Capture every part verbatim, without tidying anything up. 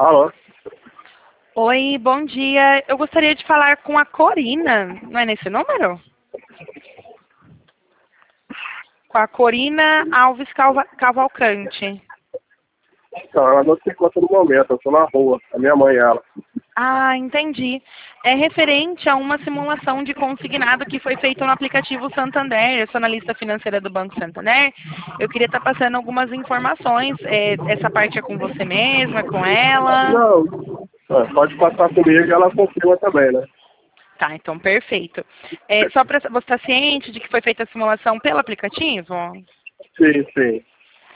Alô? Oi, bom dia. Eu gostaria de falar com a Corina. Não é nesse número? Com a Corina Alves Calva- Cavalcante. Não, ela não se encontra no momento, eu tô na rua. A minha mãe, ela. Ah, entendi. É referente a uma simulação de consignado que foi feita no aplicativo Santander. Eu sou analista financeira do Banco Santander. Eu queria estar passando algumas informações. É, essa parte é com você mesma, é com ela? Não, é, pode passar comigo e ela confirma também, né? Tá, então perfeito. É, só para você estar ciente de que foi feita a simulação pelo aplicativo? Sim, sim.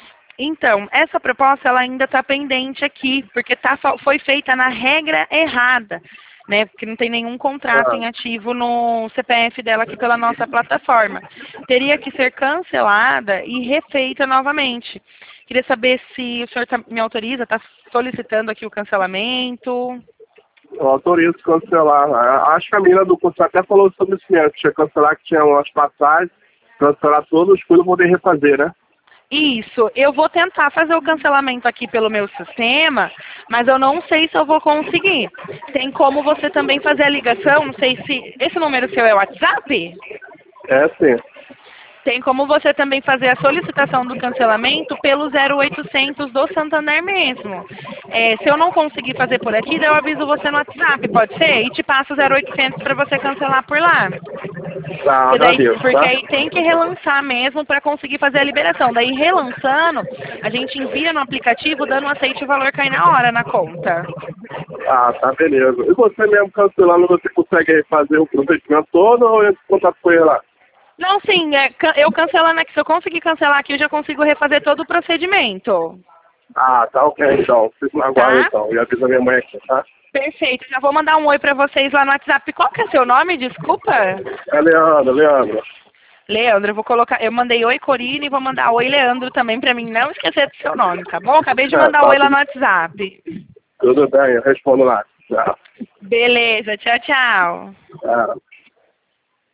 Então, essa proposta ela ainda está pendente aqui, porque tá, foi feita na regra errada, né? Porque não tem nenhum contrato Ah, em ativo no C P F dela aqui pela nossa plataforma. Teria que ser cancelada e refeita novamente. Queria saber se o senhor tá, me autoriza, está solicitando aqui o cancelamento. eu autorizo cancelar. A- Acho que a menina do curso até falou sobre isso mesmo, que tinha que cancelar, que tinha umas passagens, cancelar todos, depois eu poder refazer, né? Isso, eu vou tentar fazer o cancelamento aqui pelo meu sistema, mas eu não sei se eu vou conseguir. Tem como você também fazer a ligação, não sei se... Esse número seu é o WhatsApp? É, sim. Tem como você também fazer a solicitação do cancelamento pelo zero oitocentos do Santander mesmo. É, se eu não conseguir fazer por aqui, daí eu aviso você no WhatsApp, pode ser? E te passo o zero oitocentos para você cancelar por lá. Tá, Porque, daí, agradeço, porque tá? aí tem que relançar mesmo para conseguir fazer a liberação. Daí, relançando, a gente envia no aplicativo dando um aceite e o valor cai na hora na conta. Ah, tá, beleza. E você mesmo cancelando, você consegue fazer o procedimento todo ou entra em contato com ele lá? Não, sim, é, can- eu cancelando aqui, se eu conseguir cancelar aqui, eu já consigo refazer todo o procedimento. Ah, tá ok então. Fico na guarda Tá? então. E avisa minha mãe aqui, tá? Perfeito. Já vou mandar um oi para vocês lá no WhatsApp. Qual que é seu nome? Desculpa. É Leandro, Leandro. Leandro, eu vou colocar. Eu mandei oi, Corina, e vou mandar oi, Leandro, também, para mim não esquecer do seu nome, tá bom? Acabei de É, mandar tá oi lá no tudo, WhatsApp. tudo bem, eu respondo lá. Tchau. Beleza, tchau, tchau. Tchau.